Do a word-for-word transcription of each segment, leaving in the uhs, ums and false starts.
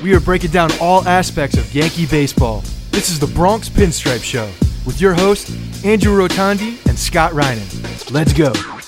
we are breaking down all aspects of Yankee baseball. This is the Bronx Pinstripe Show with your hosts, Andrew Rotondi and Scott Reinen. Let's go.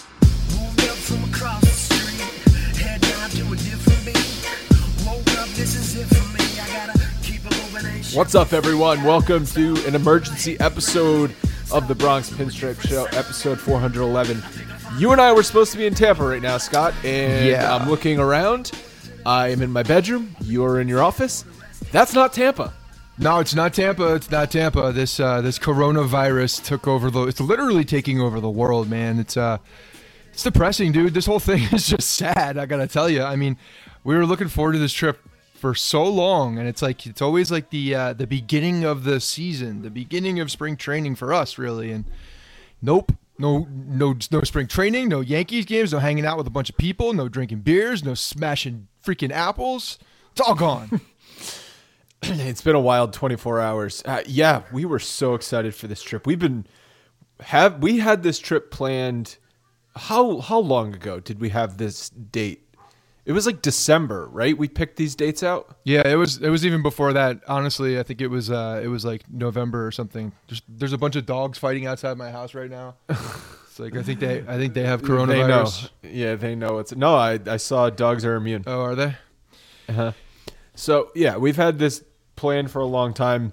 What's up, everyone? Welcome to an emergency episode of the Bronx Pinstripe Show, episode four eleven. You and I were supposed to be in Tampa right now, Scott, and yeah. I'm looking around. I am in my bedroom. You are in your office. That's not Tampa. No, it's not Tampa. It's not Tampa. This uh, this coronavirus took over the. It's literally taking over the world, man. It's uh, it's depressing, dude. This whole thing is just sad. I gotta tell you. I mean, we were looking forward to this trip for so long, and it's like it's always like the uh, the beginning of the season, the beginning of spring training for us, really. And nope, no, no, no spring training, no Yankees games, no hanging out with a bunch of people, no drinking beers, no smashing freaking apples. It's all gone. It's been a wild twenty-four hours. Uh, yeah, we were so excited for this trip. We've been have we had this trip planned. How how long ago did we have this date? It was like December, right? We picked these dates out. Yeah, it was. It was even before that. Honestly, I think it was. Uh, it was like November or something. There's there's a bunch of dogs fighting outside my house right now. It's like I think they I think they have coronavirus. They know. Yeah, they know it's no. I I saw dogs are immune. Oh, are they? Uh huh. So yeah, we've had this planned for a long time.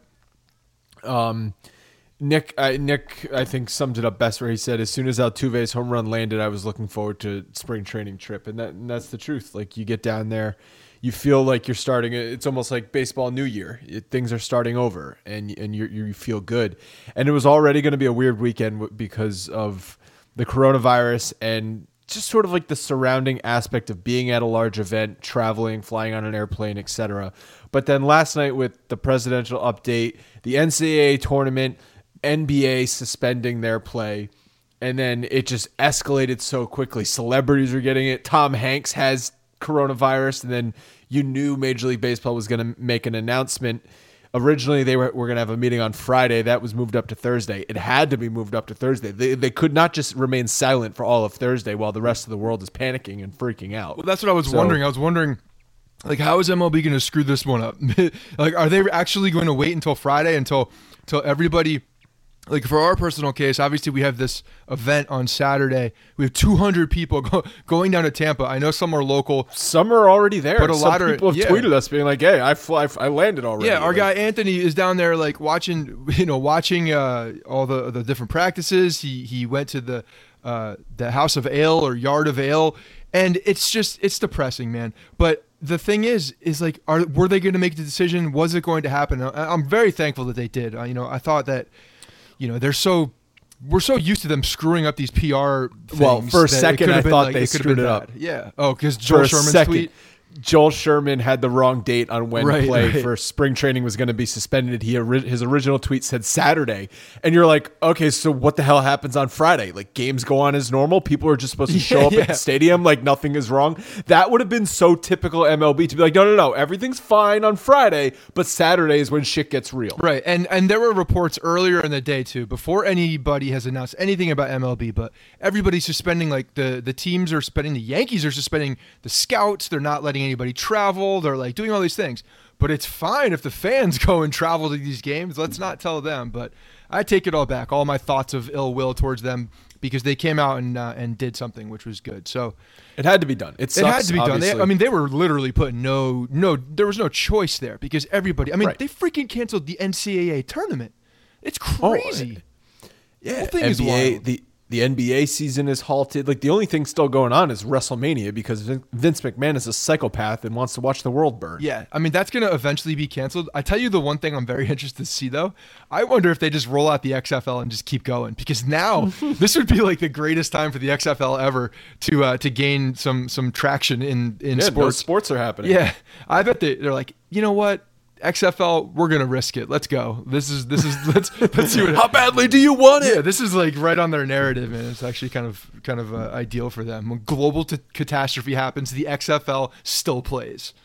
Um. Nick, I, Nick, I think summed it up best where he said, as soon as Altuve's home run landed, I was looking forward to spring training trip. And that and that's the truth. Like, you get down there, you feel like you're starting. It's almost like baseball New Year. It, things are starting over, and and you you feel good. And it was already going to be a weird weekend because of the coronavirus and just sort of like the surrounding aspect of being at a large event, traveling, flying on an airplane, et cetera. But then last night with the presidential update, the N C double A tournament, N B A suspending their play, and then it just escalated so quickly. Celebrities were getting it. Tom Hanks has coronavirus, and then you knew Major League Baseball was going to make an announcement. Originally, they were, were going to have a meeting on Friday. That was moved up to Thursday. It had to be moved up to Thursday. They, they could not just remain silent for all of Thursday while the rest of the world is panicking and freaking out. Well, that's what I was so, wondering. I was wondering, like, how is M L B going to screw this one up? Like, are they actually going to wait until Friday until until everybody? Like, for our personal case, obviously we have this event on Saturday. We have two hundred people go, going down to Tampa. I know some are local. Some are already there. But a some lot of people have yeah. tweeted us being like, hey, I fly, I landed already. Yeah, our like, guy Anthony is down there, like, watching, you know, watching uh, all the the different practices. He he went to the uh, the House of Ale or Yard of Ale, and it's just, it's depressing, man. But the thing is, is like, are were they going to make the decision? Was it going to happen? I'm very thankful that they did. Uh, you know, I thought that, you know, they're so we're so used to them screwing up these P R things. Well, for a second, I thought like, they it screwed it up. Bad. Yeah. Oh, because Joel Sherman's second, tweet. Joel Sherman had the wrong date on when right, play right. for spring training was going to be suspended. He his original tweet said Saturday, and you're like, okay, so what the hell happens on Friday? Like, games go on as normal. People are just supposed to show yeah, up yeah. at the stadium like nothing is wrong. That would have been so typical M L B to be like, no, no, no, everything's fine on Friday, but Saturday is when shit gets real. Right, and and there were reports earlier in the day too, before anybody has announced anything about M L B, but everybody's suspending. Like the the teams are suspending, the Yankees are suspending the scouts. They're not letting anybody travel. They're like doing all these things, but it's fine if the fans go and travel to these games. Let's not tell them. But I take it all back, all my thoughts of ill will towards them, because they came out and uh, and did something which was good. So it had to be done. It, sucks, it had to be obviously. done. They, I mean, they were literally putting no no. There was no choice there because everybody. I mean, right. they freaking canceled the N C double A tournament. It's crazy. Oh, yeah, the whole thing N B A, is wild. the The N B A season is halted. Like, the only thing still going on is WrestleMania because Vince McMahon is a psychopath and wants to watch the world burn. Yeah, I mean, that's going to eventually be canceled. I tell you the one thing I'm very interested to see, though. I wonder if they just roll out the X F L and just keep going, because now this would be like the greatest time for the X F L ever to uh, to gain some some traction in, in yeah, sports. No sports are happening. Yeah, I bet they, they're like, you know what? X F L, we're gonna risk it. Let's go. This is this is let's let's see what. How badly do you want it? Yeah, this is like right on their narrative, and it's actually kind of kind of uh, ideal for them. When global t- catastrophe happens, the X F L still plays.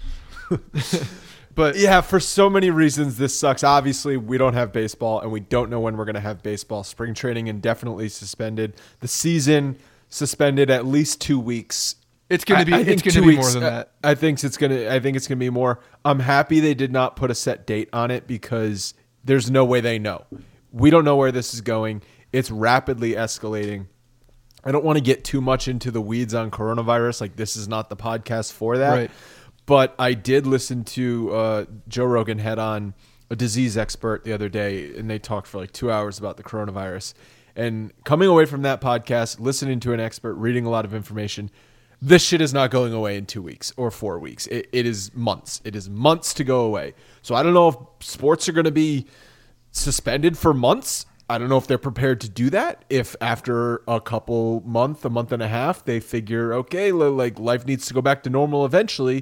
But yeah, for so many reasons, this sucks. Obviously, we don't have baseball, and we don't know when we're gonna have baseball. Spring training indefinitely suspended. The season suspended at least two weeks. It's going to be. I, I it's going two to be weeks, more than that. I think it's going to. I think it's going to be more. I'm happy they did not put a set date on it because there's no way they know. We don't know where this is going. It's rapidly escalating. I don't want to get too much into the weeds on coronavirus. Like, this is not the podcast for that. Right. But I did listen to uh, Joe Rogan had on a disease expert the other day, and they talked for like two hours about the coronavirus. And coming away from that podcast, listening to an expert, reading a lot of information, this shit is not going away in two weeks or four weeks. It, it is months. It is months to go away. So I don't know if sports are going to be suspended for months. I don't know if they're prepared to do that. If after a couple month, a month and a half, they figure, okay, like life needs to go back to normal eventually.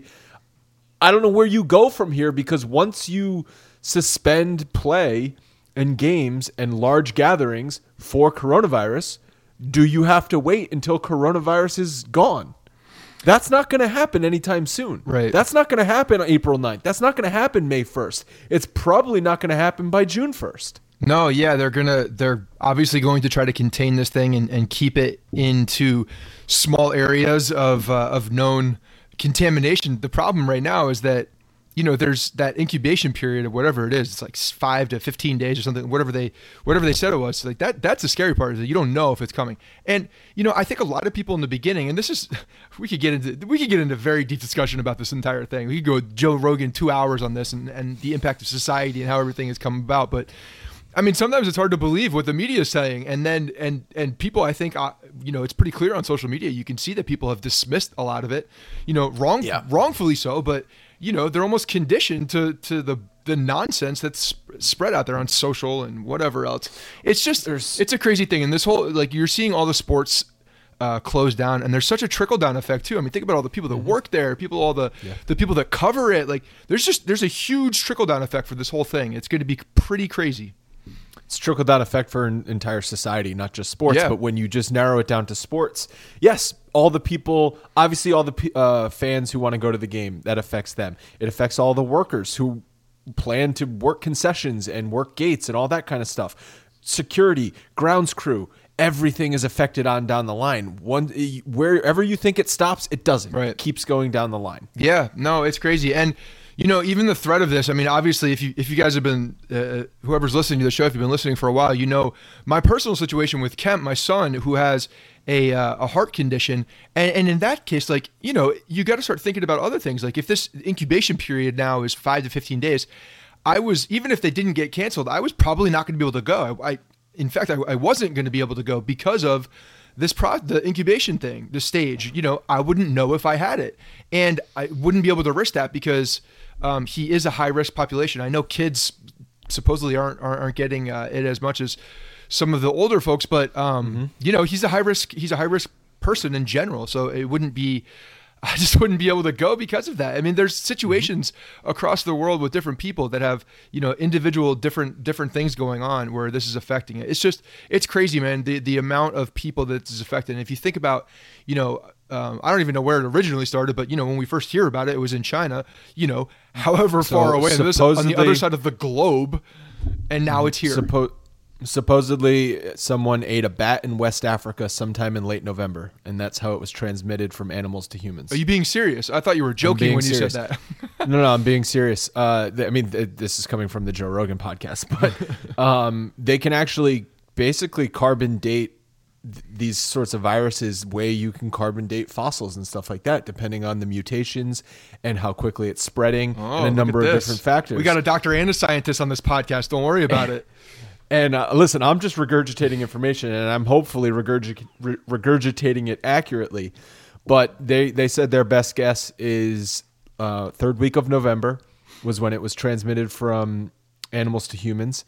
I don't know where you go from here, because once you suspend play and games and large gatherings for coronavirus, do you have to wait until coronavirus is gone? That's not going to happen anytime soon. Right. That's not going to happen on April ninth. That's not going to happen May first. It's probably not going to happen by June first. No, yeah, they're gonna. They're obviously going to try to contain this thing and, and keep it into small areas of uh, of known contamination. The problem right now is that, you know, there's that incubation period of whatever it is. It's like five to fifteen days or something. Whatever they whatever they said it was. Like that. That's the scary part, is that you don't know if it's coming. And you know, I think a lot of people in the beginning, and this is, we could get into we could get into very deep discussion about this entire thing. We could go Joe Rogan two hours on this and and the impact of society and how everything has come about, but. I mean, sometimes it's hard to believe what the media is saying, and then and and people, I think, uh, you know, it's pretty clear on social media. You can see that people have dismissed a lot of it, you know, wrong, yeah. wrongfully so. But you know, they're almost conditioned to to the the nonsense that's spread out there on social and whatever else. It's just There's, it's a crazy thing, and this whole, like, you're seeing all the sports uh, close down, and there's such a trickle down effect too. I mean, think about all the people that work there, people, all the yeah. the people that cover it. Like, there's just there's a huge trickle down effect for this whole thing. It's going to be pretty crazy. It's trickle-down effect for an entire society, not just sports. Yeah. But when you just narrow it down to sports, yes, all the people, obviously all the uh, fans who want to go to the game, that affects them. It affects all the workers who plan to work concessions and work gates and all that kind of stuff. Security, grounds crew, everything is affected on down the line. One, wherever you think it stops, it doesn't. Right. It keeps going down the line. Yeah, no, it's crazy. And you know, even the threat of this, I mean, obviously, if you if you guys have been, uh, whoever's listening to the show, if you've been listening for a while, you know my personal situation with Kemp, my son, who has a uh, a heart condition. And, and in that case, like, you know, you got to start thinking about other things. Like, if this incubation period now is five to fifteen days, I was, even if they didn't get canceled, I was probably not going to be able to go. I, I in fact, I, I wasn't going to be able to go because of this pro the incubation thing, the stage. You know, I wouldn't know if I had it, and I wouldn't be able to risk that because Um, he is a high risk population. I know kids supposedly aren't aren't, aren't getting uh, it as much as some of the older folks, but um, mm-hmm. you know, he's a high risk he's a high risk person in general. So it wouldn't be, I just wouldn't be able to go because of that. I mean, there's situations mm-hmm. across the world with different people that have, you know, individual different different things going on where this is affecting it. It's just, it's crazy, man. The the amount of people that this is affecting. And if you think about, you know, um, I don't even know where it originally started, but you know, when we first hear about it, it was in China. You know, however so far away this, on the other side of the globe, and now it's here. Suppo- supposedly, someone ate a bat in West Africa sometime in late November, and that's how it was transmitted from animals to humans. Are you being serious? I thought you were joking when serious. you said that. no, no, I'm being serious. Uh, th- I mean, th- this is coming from the Joe Rogan podcast, but um, they can actually basically carbon date th- these sorts of viruses, way you can carbon date fossils and stuff like that, depending on the mutations and how quickly it's spreading, oh, and a number of this. different factors. We got a doctor and a scientist on this podcast. Don't worry about it. And uh, listen, I'm just regurgitating information, and I'm hopefully regurg- re- regurgitating it accurately. But they, they said their best guess is uh, third week of November was when it was transmitted from animals to humans.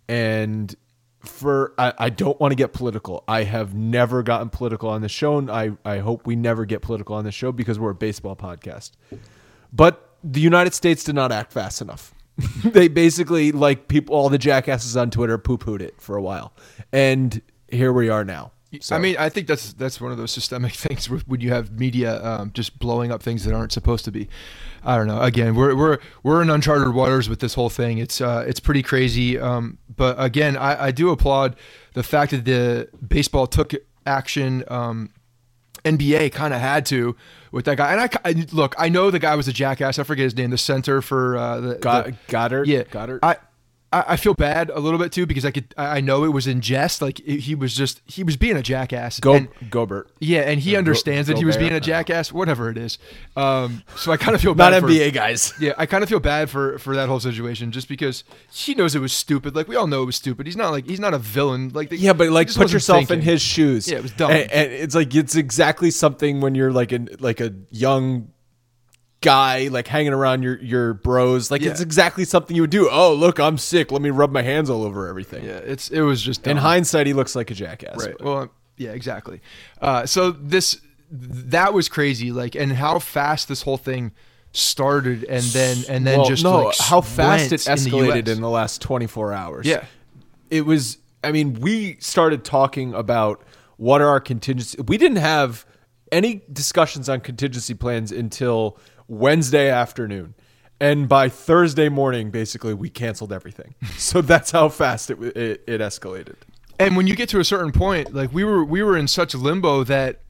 And for I, I don't want to get political. I have never gotten political on the show, and I, I hope we never get political on the show because we're a baseball podcast. But the United States did not act fast enough. They basically, like people, all the jackasses on Twitter, poo-pooed it for a while, and here we are now. So. I mean, I think that's that's one of those systemic things where, when you have media um, just blowing up things that aren't supposed to be. I don't know. Again, we're we're we're in uncharted waters with this whole thing. It's uh, it's pretty crazy. Um, but again, I, I do applaud the fact that the baseball took action. Um, N B A kind of had to with that guy. And I, I look, I know the guy was a jackass. I forget his name. The center for uh, the, God, the Goddard. Yeah, Goddard. I. I I feel bad a little bit too because I could I know it was in jest, like he was just he was being a jackass. Go and, Gobert. Yeah, and he Or understands Go- that he was Gobert. being a jackass, whatever it is. Um, so I kind of feel bad. Not N B A for, guys. Yeah, I kind of feel bad for for that whole situation just because he knows it was stupid. Like we all know it was stupid. He's not like he's not a villain. Like the, Yeah, but like he just put wasn't yourself thinking. in his shoes. Yeah, it was dumb. And, and it's like it's exactly something when you're like a like a young guy like hanging around your your bros. Like Yeah. it's exactly something you would do. Oh, look, I'm sick. Let me rub my hands all over everything. Yeah, it's it was just dumb. In hindsight, he looks like a jackass. Right. but- Well, yeah, exactly. Uh, so this that was crazy. Like, and how fast this whole thing started, and then and then Well, just no, like, how fast it went in the U escalated S. in the last twenty-four hours. Yeah. It was, I mean, we started talking about what are our contingency. We didn't have any discussions on contingency plans until Wednesday afternoon. And by Thursday morning, basically, we canceled everything. So that's how fast it, it, it escalated. And when you get to a certain point, like we were we were in such limbo that,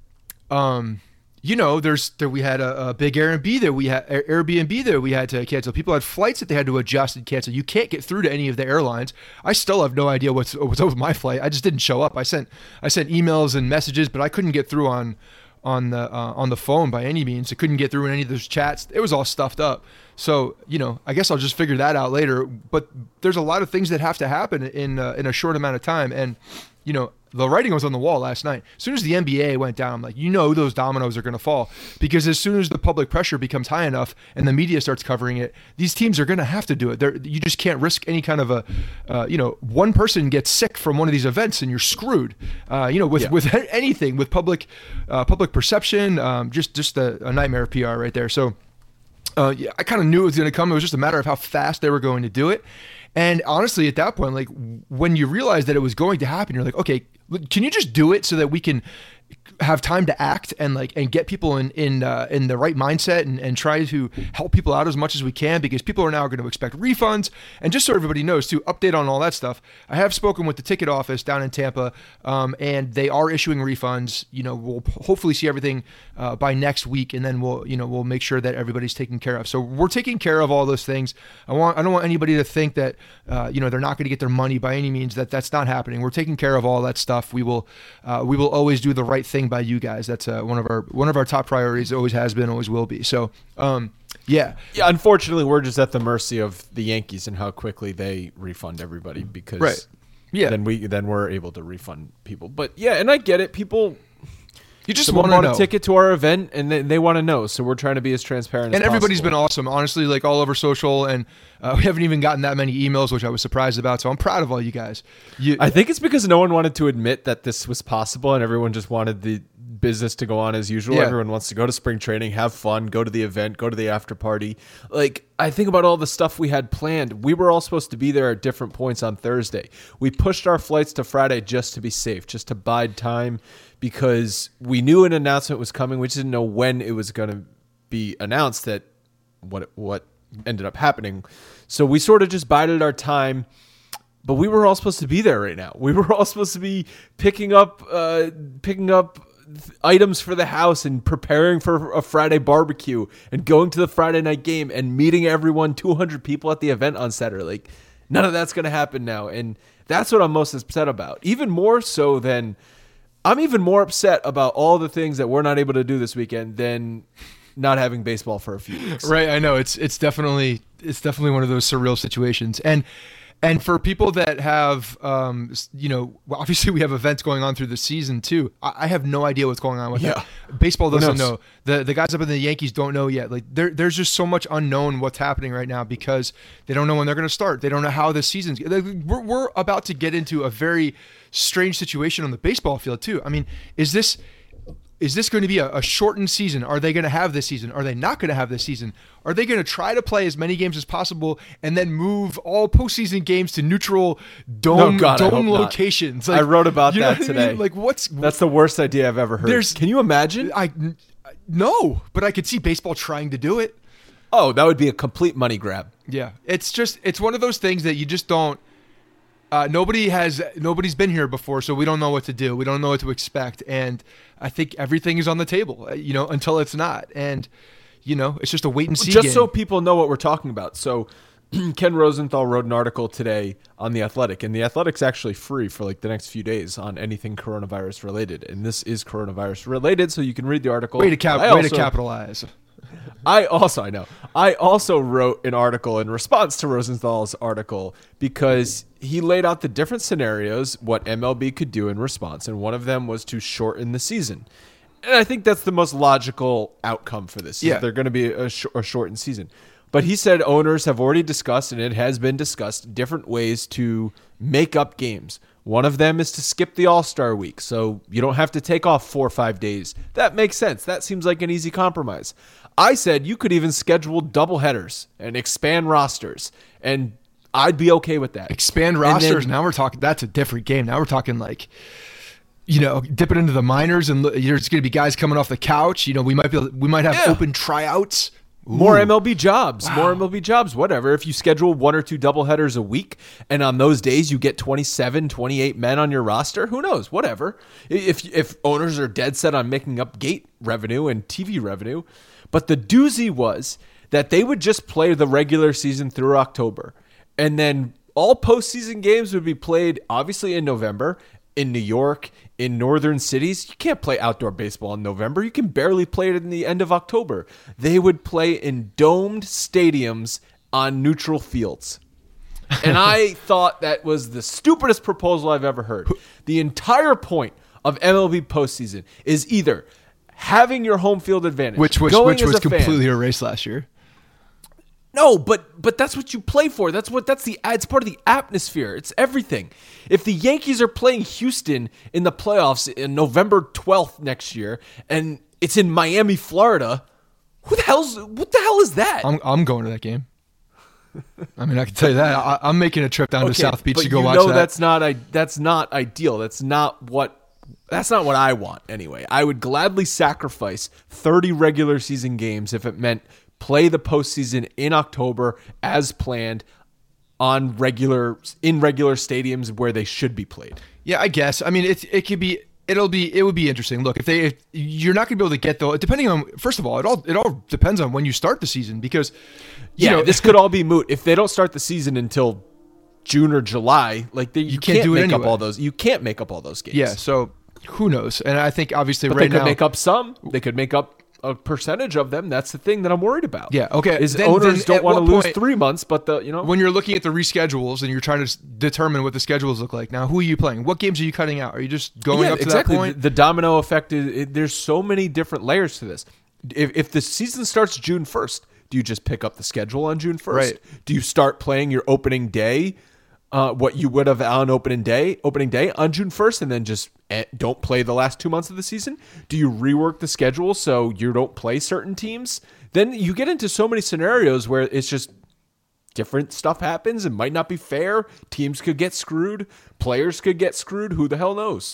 um, you know, there's there we had a, a big Airbnb that we had Airbnb that we had to cancel. People had flights that they had to adjust and cancel. You can't get through to any of the airlines. I still have no idea what's what's up with my flight. I just didn't show up. I sent I sent emails and messages, but I couldn't get through on on the uh, on the phone by any means. I couldn't get through in any of those chats. It was all stuffed up. So, you know, I guess I'll just figure that out later. But there's a lot of things that have to happen in uh, in a short amount of time. And, you know, the writing was on the wall last night. As soon as the N B A went down, I'm like, you know, those dominoes are going to fall. Because as soon as the public pressure becomes high enough and the media starts covering it, these teams are going to have to do it. They're, you just can't risk any kind of a, uh, you know, one person gets sick from one of these events and you're screwed. Uh, you know, with, Yeah. with anything, with public uh, public perception, um, just, just a, a nightmare of P R right there. So, Uh, yeah, I kind of knew it was going to come. It was just a matter of how fast they were going to do it. And honestly, at that point, like when you realize that it was going to happen, you're like, okay, can you just do it so that we can have time to act and like and get people in in uh, in the right mindset and, and try to help people out as much as we can, because people are now going to expect refunds. And just so everybody knows, to update on all that stuff, I have spoken with the ticket office down in Tampa, um, and they are issuing refunds. You know, we'll hopefully see everything uh, by next week, and then we'll you know we'll make sure that everybody's taken care of. So we're taking care of all those things. I want I don't want anybody to think that uh, you know they're not going to get their money by any means. That that's not happening. We're taking care of all that stuff. We will uh, we will always do the right thing by you guys. That's uh, one of our one of our top priorities. It always has been, always will be. So um, yeah, Yeah, unfortunately, we're just at the mercy of the Yankees and how quickly they refund everybody, because Right. Yeah. then we then we're able to refund people. But yeah, and I get it. People you just someone want to bought know. a ticket to our event and they, they want to know, so we're trying to be as transparent And as everybody's possible. been awesome, honestly, like all over social, and uh, we haven't even gotten that many emails, which I was surprised about. So I'm proud of all you guys. You, I think it's because no one wanted to admit that this was possible, and everyone just wanted the business to go on as usual. Yeah. Everyone wants to go to spring training, have fun, go to the event, go to the after party. Like, I think about all the stuff we had planned. We were all supposed to be there at different points on Thursday. We pushed our flights to Friday just to be safe, just to bide time, because we knew an announcement was coming. We just didn't know when it was going to be announced that what what ended up happening. So we sort of just bided our time. But we were all supposed to be there right now. We were all supposed to be picking up, uh, picking up th- items for the house and preparing for a Friday barbecue and going to the Friday night game and meeting everyone, two hundred people at the event on Saturday. Like, none of that's going to happen now. And that's what I'm most upset about. Even more so than, I'm even more upset about all the things that we're not able to do this weekend than not having baseball for a few weeks. Right, I know it's it's definitely it's definitely one of those surreal situations, and and for people that have, um, s- you know, well, obviously we have events going on through the season too. I, I have no idea what's going on with Yeah. that. Baseball doesn't knows? know. The the guys up in the Yankees don't know yet. Like there there's just so much unknown what's happening right now, because they don't know when they're going to start. They don't know how the season's. Like, we're we're about to get into a very strange situation on the baseball field too. I mean, is this? Is this going to be a, a shortened season? Are they going to have this season? Are they not going to have this season? Are they going to try to play as many games as possible and then move all postseason games to neutral dome No, God, I dome hope not. locations? I wrote about you know that what I mean? today. Like, what's That's the worst idea I've ever heard. There's- Can you imagine? I no, but I could see baseball trying to do it. Oh, that would be a complete money grab. Yeah, it's just it's one of those things that you just don't. Uh, nobody has nobody's been here before, so we don't know what to do. We don't know what to expect, and I think everything is on the table, uh, you know, until it's not. And you know, it's just a wait and see. Just game. so people know what we're talking about. So Ken Rosenthal wrote an article today on The Athletic, and The Athletic's actually free for like the next few days on anything coronavirus related. And this is coronavirus related, so you can read the article. Way to, cap- way also, to capitalize. I also, I know, I also wrote an article in response to Rosenthal's article because he laid out the different scenarios, what M L B could do in response, and one of them was to shorten the season. And I think that's the most logical outcome for this. Yeah. They're going to be a, sh- a shortened season. But he said owners have already discussed, and it has been discussed, different ways to make up games. One of them is to skip the All-Star week, so you don't have to take off four or five days. That makes sense. That seems like an easy compromise. I said you could even schedule doubleheaders and expand rosters, and I'd be okay with that. Expand rosters. Then, now we're talking. That's a different game. Now we're talking like, you know, dip it into the minors, and there's going to be guys coming off the couch. You know, we might be. We might have yeah. open tryouts. Ooh. More M L B jobs, wow. more M L B jobs, whatever. If you schedule one or two doubleheaders a week, and on those days you get twenty-seven, twenty-eight men on your roster, who knows? Whatever. If if owners are dead set on making up gate revenue and T V revenue. But the doozy was that they would just play the regular season through October. And then all postseason games would be played, obviously, in November, in New York, in northern cities. You can't play outdoor baseball in November. You can barely play it in the end of October. They would play in domed stadiums on neutral fields. And I thought that was the stupidest proposal I've ever heard. The entire point of M L B postseason is either having your home field advantage, which was which was completely fan. erased last year. No, but but that's what you play for. That's what that's the it's part of the atmosphere. It's everything. If the Yankees are playing Houston in the playoffs in November twelfth next year, and it's in Miami, Florida, who the hell's what the hell is that? I'm I'm going to that game. I mean, I can tell you that I, I'm making a trip down okay, to South Beach but to go you watch know that. That's not I. That's not ideal. That's not what. That's not what I want anyway. I would gladly sacrifice thirty regular season games if it meant play the postseason in October as planned on regular in regular stadiums where they should be played. Yeah, I guess. I mean, it it could be it'll be it would be interesting. Look, if they if you're not going to be able to get though, depending on first of all, it all it all depends on when you start the season because you yeah, know this could all be moot if they don't start the season until June or July. Like they, you, you can't, can't do it make anyway. up all those. You can't make up all those games. Yeah, so. Who knows? And I think obviously but right they could now make up some. They could make up a percentage of them. That's the thing that I'm worried about. Yeah. Okay. Is then, owners then don't want to lose point, three months, but the you know when you're looking at the reschedules and you're trying to determine what the schedules look like. Now, who are you playing? What games are you cutting out? Are you just going yeah, up to exactly. that point? The, the domino effect is it, there's so many different layers to this. If if the season starts June first, do you just pick up the schedule on June first? Right. Do you start playing your opening day? Uh, what you would have on opening day, opening day on June first, and then just don't play the last two months of the season? Do you rework the schedule so you don't play certain teams? Then you get into so many scenarios where it's just different stuff happens. It might not be fair. Teams could get screwed. Players could get screwed. Who the hell knows?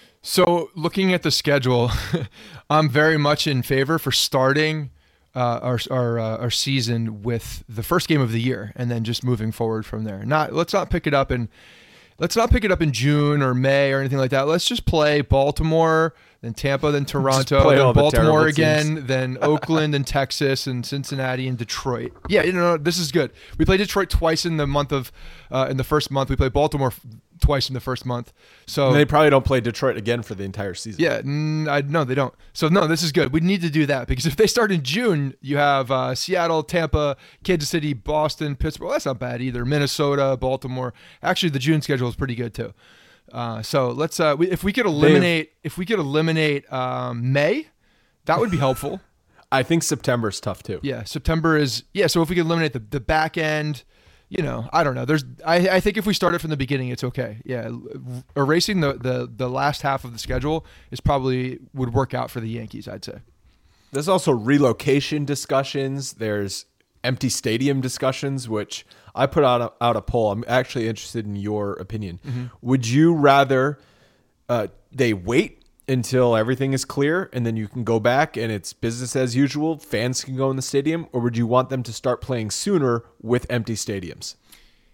So looking at the schedule, I'm very much in favor for starting Uh, our our uh, our season with the first game of the year, and then just moving forward from there. Not let's not pick it up in let's not pick it up in June or May or anything like that. Let's just play Baltimore, then Tampa, then Toronto, then Baltimore again, teams. Then Oakland and Texas and Cincinnati and Detroit. Yeah, you know this is good. We played Detroit twice in the month of uh, in the first month. We played Baltimore twice in the first month. So and they probably don't play Detroit again for the entire season. Yeah, n- I, no, they don't. So no, this is good. We need to do that because if they start in June, you have uh, Seattle, Tampa, Kansas City, Boston, Pittsburgh. Well, that's not bad either. Minnesota, Baltimore. Actually, the June schedule is pretty good too. Uh, so let's uh, we, if we could eliminate have, if we could eliminate um, May, that would be helpful. I think September is tough too. Yeah, September is yeah. So if we could eliminate the the back end. You know, I don't know. There's, I, I think if we start it from the beginning, it's okay. Yeah, erasing the, the, the last half of the schedule is probably would work out for the Yankees, I'd say. There's also relocation discussions. There's empty stadium discussions, which I put out a, out a poll. I'm actually interested in your opinion. Mm-hmm. Would you rather uh, they wait until everything is clear and then you can go back and it's business as usual, fans can go in the stadium, or would you want them to start playing sooner with empty stadiums?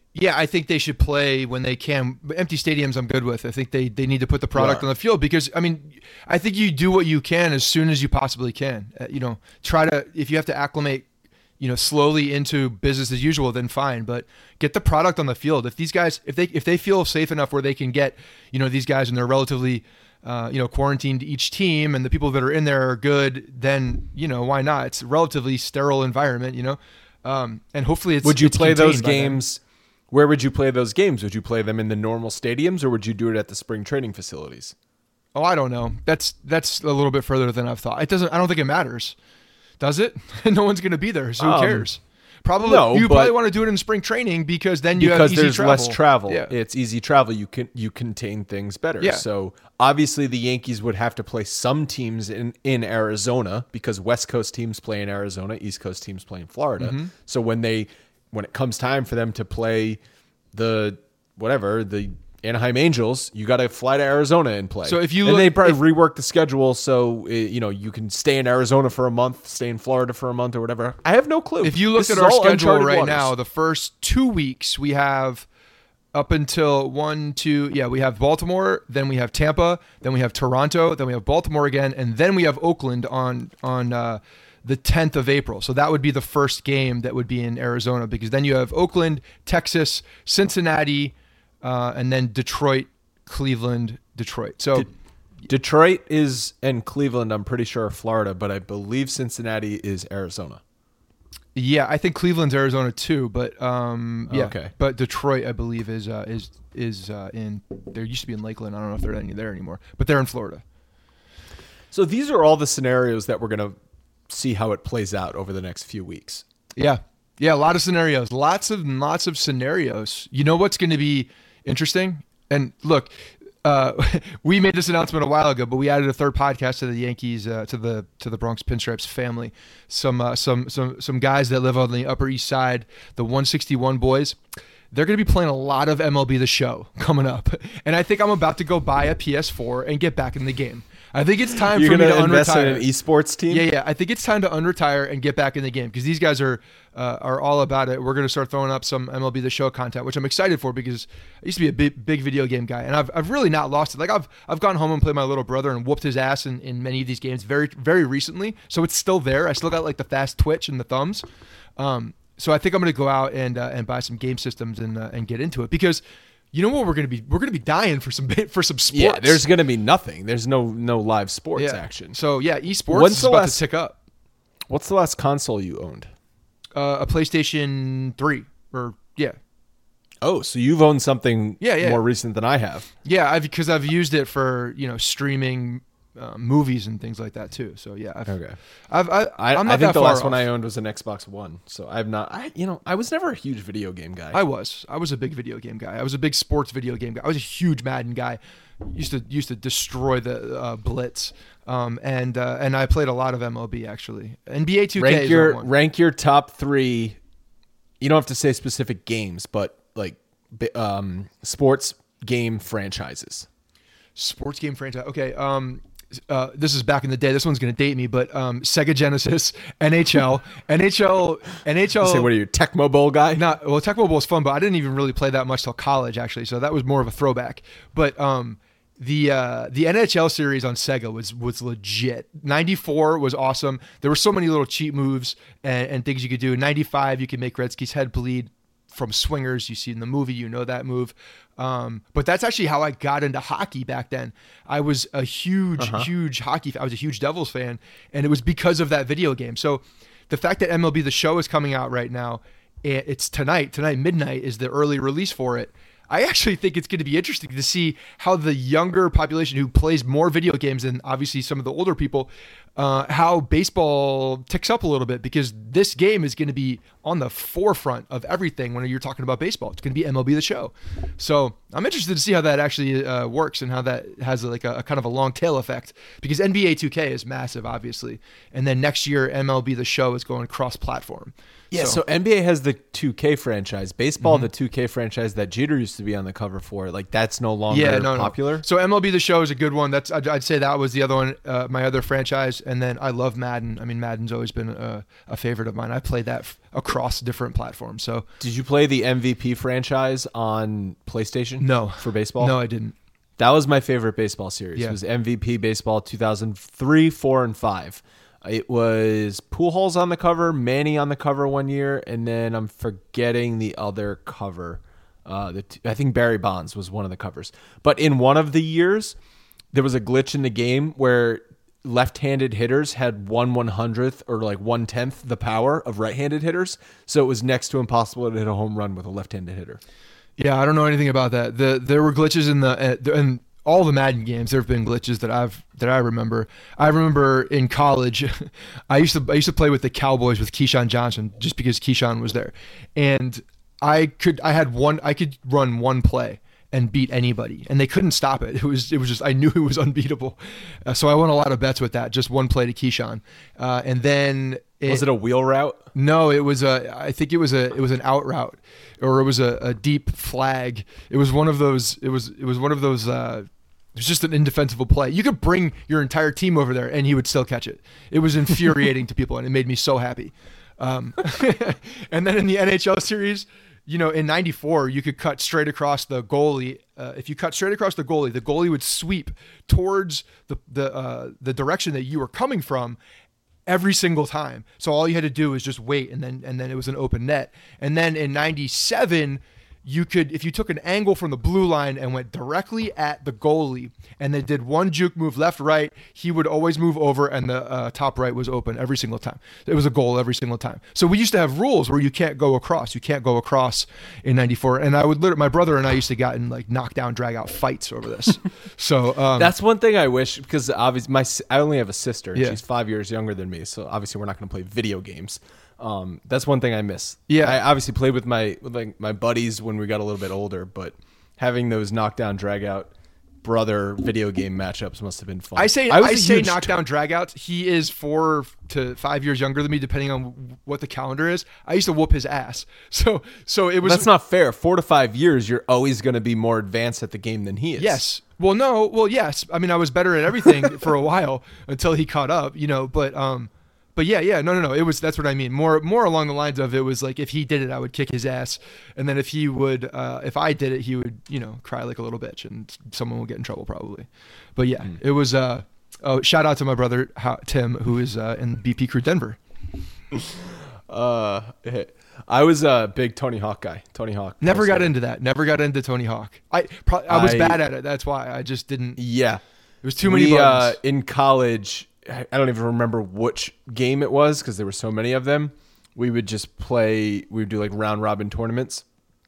Yeah, I think they should play when they can. Empty stadiums, I'm good with. I think they, they need to put the product Yeah. on the field because, I mean, I think you do what you can as soon as you possibly can. Uh, you know, try to, if you have to acclimate, you know, slowly into business as usual, then fine. But get the product on the field. If these guys, if they if they feel safe enough where they can get, you know, these guys and they're relatively, uh, you know, quarantined each team and the people that are in there are good, then, you know, why not? It's a relatively sterile environment, you know, um, and hopefully it's. Would you it's play those contained by then. games? Where would you play those games? Would you play them in the normal stadiums, or would you do it at the spring training facilities? Oh, I don't know. That's that's a little bit further than I've thought. It doesn't. I don't think it matters. Does it? No one's going to be there, so who Um, cares? Probably. no, you probably but- want to do it in spring training because then you Because have easy there's travel. less travel. Yeah. It's easy travel. You can you contain things better. Yeah. So obviously the Yankees would have to play some teams in, in Arizona because West Coast teams play in Arizona, East Coast teams play in Florida. Mm-hmm. So when they when it comes time for them to play the whatever the Anaheim Angels, you got to fly to Arizona and play. So if you and look- they probably if- rework the schedule so uh, you know you can stay in Arizona for a month, stay in Florida for a month or whatever. I have no clue. If you look This at is our all schedule uncharted right waters. now, the first two weeks we have up until one, two, yeah, we have Baltimore, then we have Tampa, then we have Toronto, then we have Baltimore again, and then we have Oakland on on uh, the tenth of April. So that would be the first game that would be in Arizona because then you have Oakland, Texas, Cincinnati, uh, and then Detroit, Cleveland, Detroit. So Detroit is and Cleveland, I'm pretty sure, are Florida, but I believe Cincinnati is Arizona. yeah, I think Cleveland's Arizona too, but um, yeah, Okay. but Detroit, I believe, is uh, is is uh, in. There used to be in Lakeland. I don't know if they're any there anymore, but they're in Florida. So these are all the scenarios that we're going to see how it plays out over the next few weeks. Yeah, yeah, a lot of scenarios, lots of lots of scenarios. You know what's going to be interesting? And look, uh, we made this announcement a while ago, but we added a third podcast to the Yankees, uh, to the to the Bronx Pinstripes family. Some uh, some some some guys that live on the Upper East Side, the one sixty-one boys. They're going to be playing a lot of M L B The Show coming up, and I think I'm about to go buy a P S four and get back in the game. I think it's time You're for me going to to invest in unretire. an esports team? Yeah, yeah. I think it's time to unretire and get back in the game because these guys are uh, are all about it. We're going to start throwing up some M L B The Show content, which I'm excited for because I used to be a big, big video game guy, and I've, I've really not lost it. Like I've I've gone home and played my little brother and whooped his ass in, in many of these games very very recently. So it's still there. I still got like the fast twitch and the thumbs. Um, so I think I'm going to go out and uh, and buy some game systems and uh, and get into it because. You know what we're gonna be? We're gonna be dying for some for some sports. Yeah, there's going to be nothing. There's no no live sports Yeah. action. So yeah, esports When's is the about last- to tick up. What's the last console you owned? Uh, a PlayStation three or yeah, Oh, so you've owned something Yeah, yeah. more recent than I have. yeah. I've because I've used it for you know streaming uh, movies and things like that too. So yeah, I've, Okay. I've I, I, I'm I not think that the far last one off. I owned was an Xbox One. So I've not, I you know, I was never a huge video game guy. I was I was a big video game guy. I was a big sports video game guy. I was a huge Madden guy. Used to used to destroy the uh, Blitz. Um, and uh, and I played a lot of M L B actually. N B A two K rank is your one. rank your top three. You don't have to say specific games, but like bi- um, sports game franchises. Sports game franchise. Okay. Um, uh, this is back in the day. This one's gonna date me, but um, Sega Genesis, N H L, N H L, N H L. Say, what are you, Tecmo Bowl guy? Not well. Tecmo Bowl was fun, but I didn't even really play that much till college, actually. So that was more of a throwback. But um, the uh, the N H L series on Sega was was legit. ninety-four was awesome. There were so many little cheat moves and, and things you could do. ninety-five, you could make Gretzky's head bleed from swingers. You see in the movie, you know that move. Um, but that's actually how I got into hockey back then. I was a huge, Uh-huh. huge hockey. I was a huge Devils fan, and it was because of that video game. So the fact that M L B The Show is coming out right now, and it's tonight. Tonight midnight is the early release for it. I actually think it's going to be interesting to see how the younger population who plays more video games than obviously some of the older people, uh, how baseball ticks up a little bit because this game is going to be on the forefront of everything when you're talking about baseball. It's going to be M L B The Show. So I'm interested to see how that actually uh, works and how that has like a, a kind of a long tail effect because N B A two K is massive, obviously. And then next year, M L B The Show is going cross-platform. Yeah, so, N B A has the two K franchise. Baseball, the two K franchise that Jeter used to be on the cover for, like that's no longer yeah, no, popular. No. So M L B The Show is a good one. That's I'd, I'd say that was the other one, uh, my other franchise. And then I love Madden. I mean, Madden's always been a, a favorite of mine. I played that. across different platforms. So did you play the M V P franchise on PlayStation? No. For baseball? No, I didn't. That was my favorite baseball series. Yeah. It was M V P Baseball two thousand three, four, and five. It was Pujols on the cover, Manny on the cover one year, and then I'm forgetting the other cover. Uh, the t- I think Barry Bonds was one of the covers. But in one of the years, there was a glitch in the game where left-handed hitters had one one hundredth or like one tenth the power of right-handed hitters. So it was next to impossible to hit a home run with a left-handed hitter. Yeah, I don't know anything about that. The there were glitches in the uh, in all the Madden games. There have been glitches that I've that I remember. I remember in college, I used to I used to play with the Cowboys with Keyshawn Johnson just because Keyshawn was there, and I could I had one I could run one play and beat anybody, and they couldn't stop it. It was it was just I knew it was unbeatable, uh, so I won a lot of bets with that. Just one play to Keyshawn, uh, and then it, was it a wheel route? No, it was a. I think it was a. It was an out route, or it was a, a deep flag. It was one of those. It was it was one of those. Uh, it was just an indefensible play. You could bring your entire team over there, and he would still catch it. It was infuriating to people, and it made me so happy. Um, and then in the N H L series, you know, in ninety-four, you could cut straight across the goalie. Uh, if you cut straight across the goalie, the goalie would sweep towards the the uh, the direction that you were coming from every single time. So all you had to do was just wait, and then and then it was an open net. And then in ninety-seven, you could, if you took an angle from the blue line and went directly at the goalie, and they did one juke move left, right, he would always move over, and the uh, top right was open every single time. It was a goal every single time. So we used to have rules where you can't go across. You can't go across in ninety-four. And I would literally, my brother and I used to get in like knockdown, drag out fights over this. So um, that's one thing I wish, because obviously my I only have a sister. And Yeah. She's five years younger than me, so obviously we're not going to play video games. Um, that's one thing I miss. Yeah. I obviously played with my with like my buddies when we got a little bit older, but having those knockdown, drag out brother video game matchups must have been fun. I say I, was a say huge knockdown dragouts. He is four to five years younger than me, depending on what the calendar is. I used to whoop his ass. So so it was. That's not fair. Four to five years, you're always going to be more advanced at the game than he is. Yes. Well, no. Well, yes. I mean, I was better at everything for a while until he caught up. You know, but um. But yeah, yeah, no, no, no. It was that's what I mean. More, more along the lines of it was like if he did it, I would kick his ass, and then if he would, uh, if I did it, he would, you know, cry like a little bitch, and someone would get in trouble probably. But yeah, mm. it was. Uh, oh, shout out to my brother Tim, who is uh, in B P Crew Denver. Uh, I was a big Tony Hawk guy. Tony Hawk. Never got into that. Never got into Tony Hawk. I pro- I was I, bad at it. That's why I just didn't. Yeah, it was too many we, buttons. Uh, in college. I don't even remember which game it was because there were so many of them. We would just play, we would do like round robin tournaments.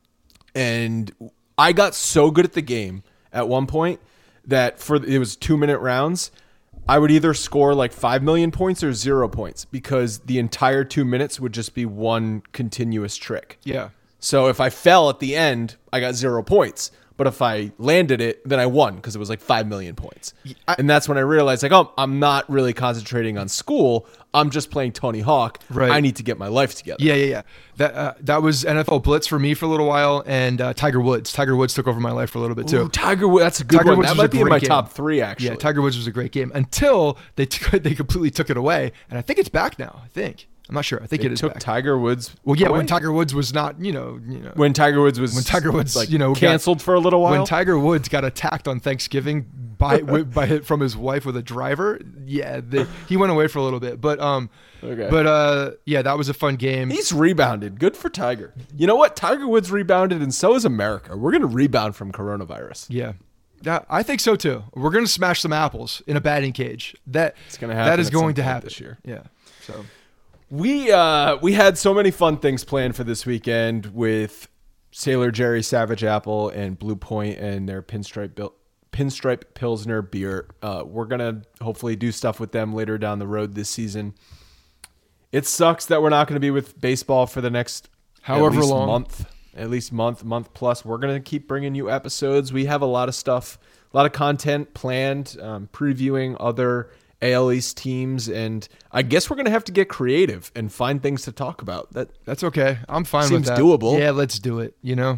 And I got so good at the game at one point that for it was two minute rounds, I would either score like five million points or zero points because the entire two minutes would just be one continuous trick. Yeah. So if I fell at the end, I got zero points. But if I landed it, then I won because it was like five million points. I, and that's when I realized, like, oh, I'm not really concentrating on school. I'm just playing Tony Hawk. Right. I need to get my life together. Yeah, yeah, yeah. That uh, that was N F L Blitz for me for a little while, and uh, Tiger Woods. Tiger Woods took over my life for a little bit too. Ooh, Tiger Woods, that's a good Tiger one. Woods that was might a be in my great top game. three, actually. Yeah, Tiger Woods was a great game until they t- they completely took it away, and I think it's back now. I think. I'm not sure. I think they it is took back. Tiger Woods. Well, yeah, away? when Tiger Woods was not, you know, you know, when Tiger Woods was when Tiger Woods, like, you know, canceled got, for a little while. When Tiger Woods got attacked on Thanksgiving by by from his wife with a driver, yeah, they, he went away for a little bit. But um, okay. but uh, yeah, that was a fun game. He's rebounded. Good for Tiger. You know what? Tiger Woods rebounded, and so is America. We're gonna rebound from coronavirus. Yeah. Yeah, I think so too. We're gonna smash some apples in a batting cage. That it's gonna happen. That is going to point happen this year. Yeah. So. We uh we had so many fun things planned for this weekend with Sailor Jerry Savage Apple and Blue Point and their pinstripe bil- pinstripe Pilsner beer. Uh, we're gonna hopefully do stuff with them later down the road this season. It sucks that we're not going to be with baseball for the next however at least long month, at least month, month plus. We're gonna keep bringing you episodes. We have a lot of stuff, a lot of content planned, um, previewing other A L East teams, and I guess we're gonna have to get creative and find things to talk about. That that's okay. I'm fine seems with that. doable. Yeah, let's do it. You know,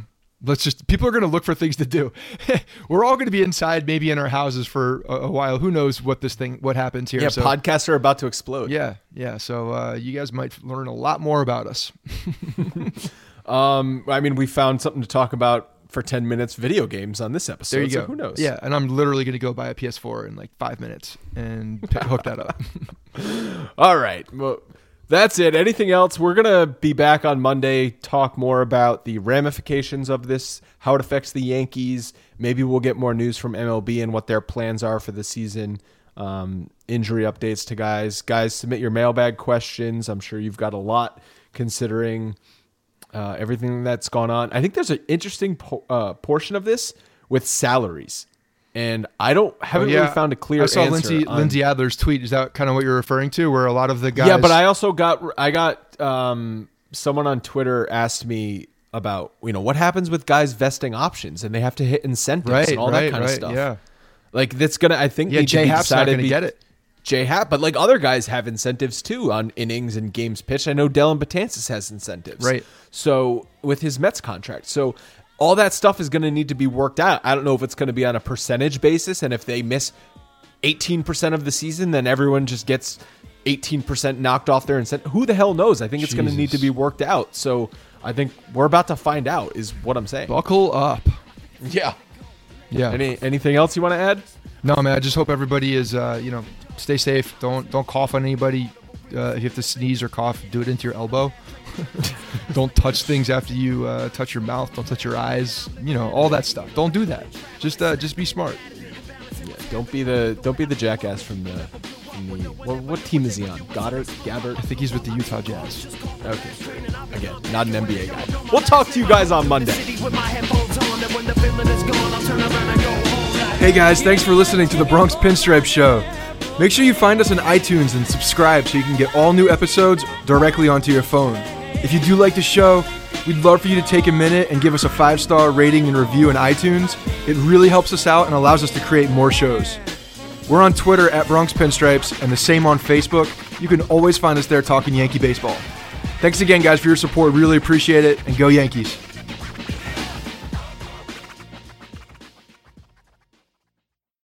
let's just, people are going to look for things to do. We're all going to be inside, maybe in our houses for a, a while. Who knows what this thing, what happens here. Yeah, so, podcasts are about to explode. Yeah, yeah. So uh, you guys might learn a lot more about us. um, I mean, we found something to talk about for ten minutes, video games on this episode. There you so go. Who knows? Yeah, and I'm literally going to go buy a P S four in like five minutes and pick, hook that up. All right. Well, that's it. Anything else? We're going to be back on Monday, talk more about the ramifications of this, how it affects the Yankees. Maybe we'll get more news from M L B and what their plans are for the season. Um, injury updates to guys. Guys, submit your mailbag questions. I'm sure you've got a lot considering uh, everything that's gone on. I think there's an interesting po- uh, portion of this with salaries. And I don't haven't oh, yeah. really found a clear I saw answer. Lindsay, on, Lindsay Adler's tweet. Is that kind of what you're referring to, where a lot of the guys? Yeah, but I also got I got um, someone on Twitter asked me about, you know, what happens with guys vesting options and they have to hit incentives right, and all right, that kind right, of stuff. Yeah, like that's gonna I think yeah. need J to be Happ's not decided gonna be, get it. J Happ, but like other guys have incentives too on innings and games pitched. I know Dellin Betances has incentives, right? So with his Mets contract, so. All that stuff is going to need to be worked out. I don't know if it's going to be on a percentage basis, and if they miss eighteen percent of the season, then everyone just gets eighteen percent knocked off their incentive. Who the hell knows? I think it's going to need to be worked out. So I think we're about to find out is what I'm saying. Buckle up. Yeah. Yeah. Any anything else you want to add? No, man. I just hope everybody is, uh, you know, stay safe. Don't don't cough on anybody. Uh, if you have to sneeze or cough, do it into your elbow. Don't touch things after you uh, touch your mouth. Don't touch your eyes. You know, all that stuff. Don't do that. Just uh, just be smart. Yeah, don't be the don't be the jackass from the. From the what, what team is he on? Goddard, Gabbert. I think he's with the Utah Jazz. Okay, again, not an N B A guy. We'll talk to you guys on Monday. Hey guys, thanks for listening to the Bronx Pinstripe Show. Make sure you find us on iTunes and subscribe so you can get all new episodes directly onto your phone. If you do like the show, we'd love for you to take a minute and give us a five-star rating and review in iTunes. It really helps us out and allows us to create more shows. We're on Twitter at Bronx Pinstripes and the same on Facebook. You can always find us there talking Yankee baseball. Thanks again, guys, for your support. Really appreciate it, and go Yankees.